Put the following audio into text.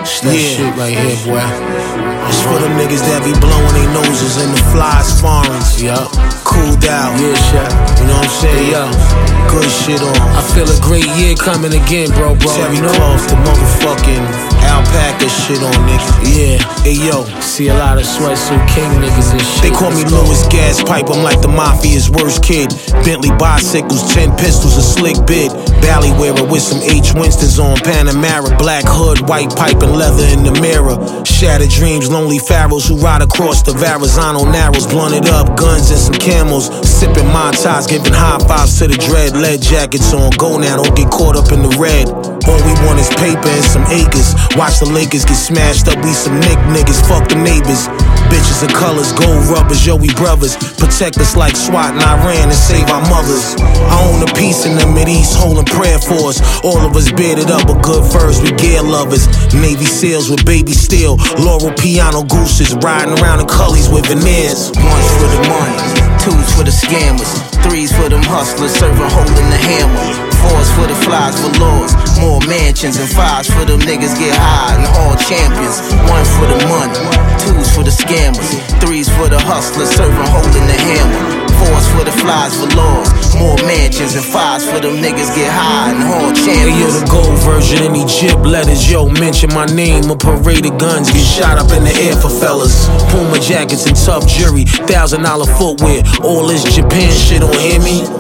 It's that shit right here, boy. It's for them niggas that be blowing their noses in the flies foreigns. Yup. Cooled out. Yeah, shit. You know what I'm saying? Hey, yo. Good shit on. I feel a great year coming again, bro. Terry You know? Cloth, the motherfucking alpaca shit on, nigga. Yeah. Hey, yo. See a lot of sweatsuit king niggas and shit. They call me Louis Gas Pipe, I'm like the mafia's worst kid. Bentley bicycles, 10 pistols, a slick bid. Bally wearer with some H. Winstons on Panamera. Black hood, white pipe and leather in the mirror. Shattered dreams, lonely pharaohs who ride across the Verrazano narrows. Blunted up, guns and some camels. Sipping Mai Tais, giving high fives to the dread. Lead jackets on, go now, don't get caught up in the red. All we want is paper and some acres. Watch the Lakers get smashed up, we some niggas. Fuck the neighbors. Bitches of colors, gold rubbers, yo, we brothers. Protect us like SWAT and Iran and save our mothers. I own a piece in the Mideast, holding prayer for us. All of us bearded up with good furs, we gear lovers. Navy SEALs with baby steel. Laurel piano gooses, riding around in cullies with veneers. Ones for the money, twos for the scammers, threes for them hustlers, serving holding the hammer. Fours for the flies for lords, more mansions, and fives for them niggas get high and all champions. One for the money, twos for the scammers, threes for the hustlers, serving holding the hammer. Fours for the flies for lords, more mansions, and fives for them niggas get high and all champions. Hey, yo, the gold version in Egypt letters, yo, mention my name. A parade of guns get shot up in the air for fellas. Puma jackets and tough jury, $1,000 footwear. All this Japan shit on hear me.